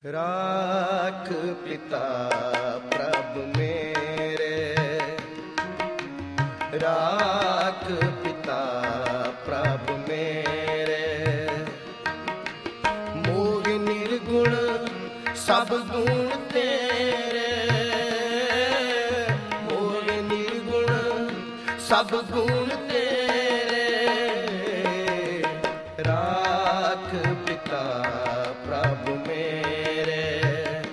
ਰਾਖ ਪਿਤਾ ਪ੍ਰਭ ਮੇਰੇ, ਰਾਖ ਪਿਤਾ ਪ੍ਰਭ ਮੇਰੇ। ਮੋਹ ਨਿਰਗੁਣ ਸਭ ਗੁਣ ਤੇਰੇ, ਮੋਹ ਨਿਰਗੁਣ ਸਭ ਗੁਣ ਤੇਰੇ।